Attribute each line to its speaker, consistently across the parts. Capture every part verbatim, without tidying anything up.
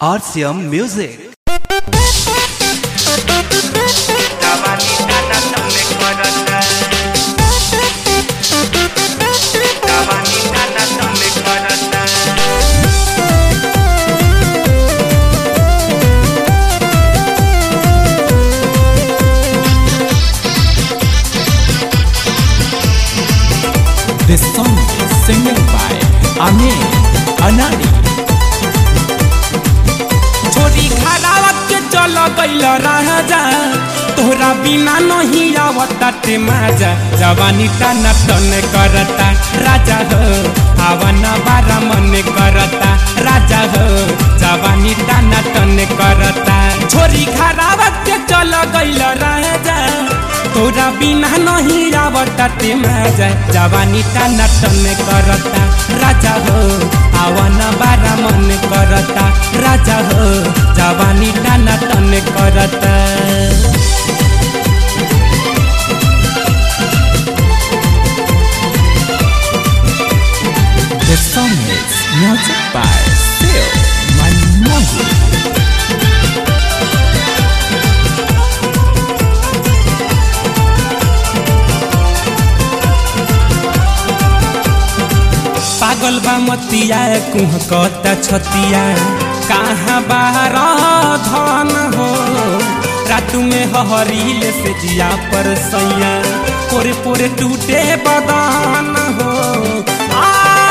Speaker 1: R C M Music.
Speaker 2: This song is singing by Amir Anani.
Speaker 3: छोरी खराब के चल गइल राजा तोहरा बिना नहीं आवता ते मजा जवानी टाना टन करता राजा हो आवाना बारा मन करता राजा हो जवानी टाना टन करता छोरी खराब के चल गइल राजा तोरा बिना नहीं आवता ते मजा जवानी टाना टन करता राजा हो आवाना बारा मन करता राजा हो जवानी टाना टन करता।
Speaker 2: The song is music by Sil Manmohi.
Speaker 3: पागल बा मतिया कुहकता छतिया कहाँ बाहर धन हो रात में हहरील से जिया पर सैया पोरे पोरे टूटे बदन हो आ,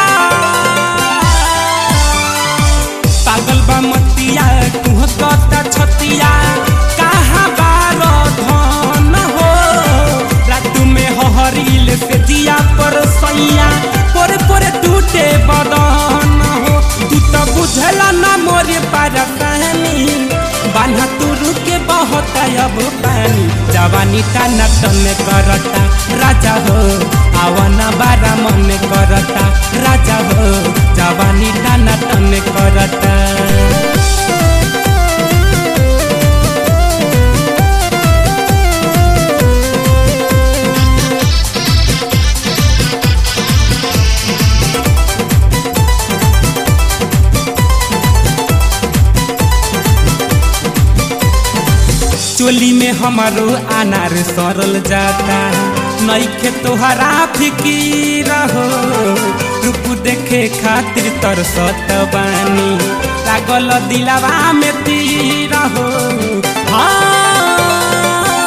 Speaker 3: पागल बा मतिया कुहकता छतिया कहाँ बाहर धन हो रात में हहरील से जिया पर सैया पोरे पोरे टूटे बदन हो तू तो बुझला ना मोरे परेशानी बान्हा तुरु के बहुत अब पानी जवानी टाना टन करता राजा हो आवाना बारा मन करता राजा हो जवानी टाना टन करता। चोली में हमारो अनार सरल जाता नइखे तोहरा फिकीर हो रूप देखे खातिर तरसत बानी लागल दिलवा में तीर हो हाँ।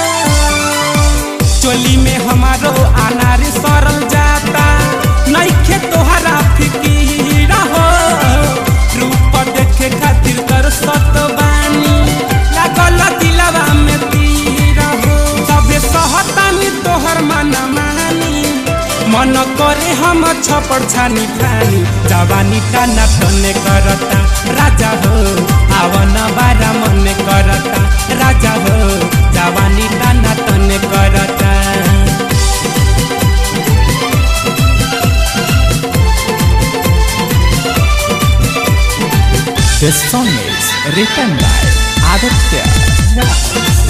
Speaker 3: चोली में हमारो अनार सरल जाता नइखे तोहरा फिकीर हो रूप देखे खातिर तरसत बानी लागल दिलवा में तीर हो सबे सहतानी तोहर मन मानी मन करे हम छपड़ छानी पानी जवानी टाना टन करता राजा हो आवाना बारा मन करता राजा हो जवानी टाना टन करता।
Speaker 2: This song is written by Aditya Raj.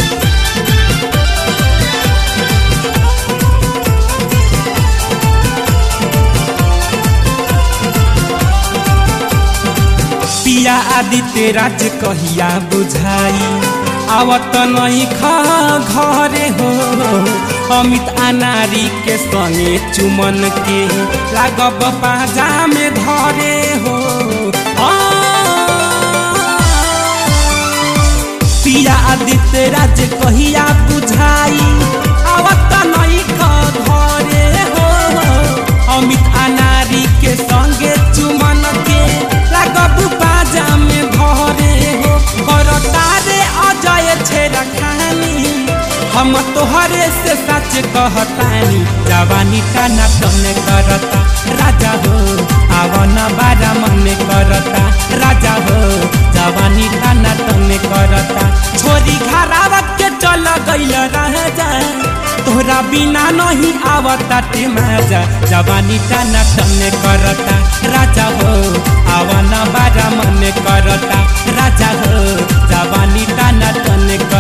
Speaker 3: पिया आदित्य राज कहिया बुझाई आवत नहीं खा घरे हो अमित अनारी के संगे चुमन के लागब पाजा में धरे हो पिया आदित्य राज कहिया बुझाई आवत नहीं खा घरे हो अमित अनारी के संगे चुमन के लागब बाजा में धरे हो करता रे अजय छेड़ा खानी हम तोहरे से सच कहतानी जवानी टाना टन करता राजा हो आवाना बारा मन करता राजा हो जवानी टाना टन करता छोरी घरावा के चल गइल राजा तोहरा बिना नहीं आवता ते मजा जवानी टाना टन करता राजा हो आवाना बारा मन करता राजा हो जवानी टाना टन करता।